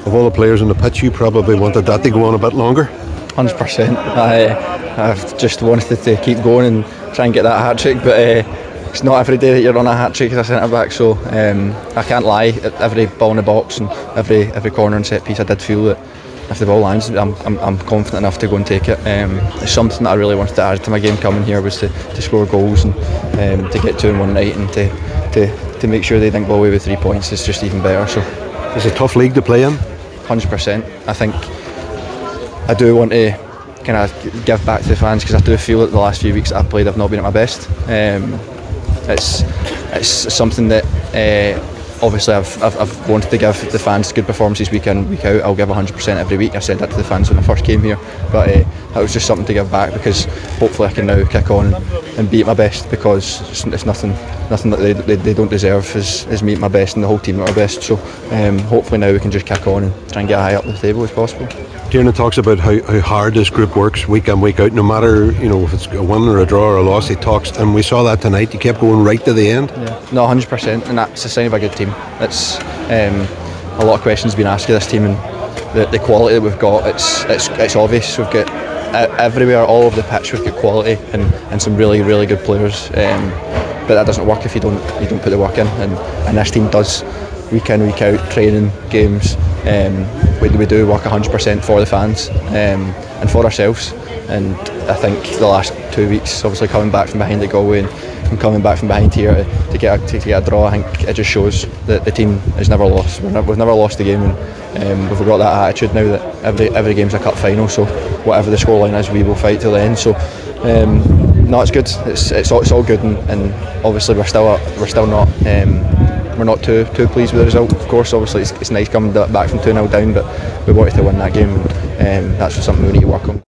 Of all the players on the pitch, you probably wanted that to go on a bit longer. 100%. I've just wanted to keep going and try and get that hat trick, but it's not every day that you're on a hat trick as a centre back. So I can't lie. At every ball in the box and every corner and set piece, I did feel that if the ball lands, I'm confident enough to go and take it. It's something that I really wanted to add to my game coming here, was to score goals and to get 2 in one night, and to make sure they didn't go away with 3 points is just even better. So it's a tough league to play in. 100%. I think I do want to kind of give back to the fans, because I do feel that the last few weeks that I've played, I've not been at my best. It's something that obviously I've wanted to give the fans good performances week in, week out. I'll give 100% every week. I said that to the fans when I first came here, but that was just something to give back, because hopefully I can now kick on and be at my best, because it's nothing that they don't deserve is me at my best and the whole team at our best. So hopefully now we can just kick on and try and get high up the table as possible. Tiernan talks about how hard this group works week in, week out, no matter if it's a win or a draw or a loss. He talks, and we saw that tonight. He kept going right to the end. Yeah. No, 100%, and that's a sign of a good team. It's a lot of questions being asked of this team, and the quality that we've got. It's obvious. We've got everywhere, all over the pitch, we've got quality and some really, really good players. But that doesn't work if you don't put the work in, and this team does. Week in, week out, training, games, we do work 100% for the fans and for ourselves. And I think the last 2 weeks, obviously coming back from behind at Galway and coming back from behind here to get a draw, I think it just shows that the team has never lost. We've never lost the game, and we've got that attitude now that every game's a cup final. So whatever the scoreline is, we will fight till the end. So no, it's good. It's all good, and obviously we're still not. We're not too pleased with the result. Of course, obviously it's nice coming back from 2-0 down, but we wanted to win that game, and that's something we need to work on.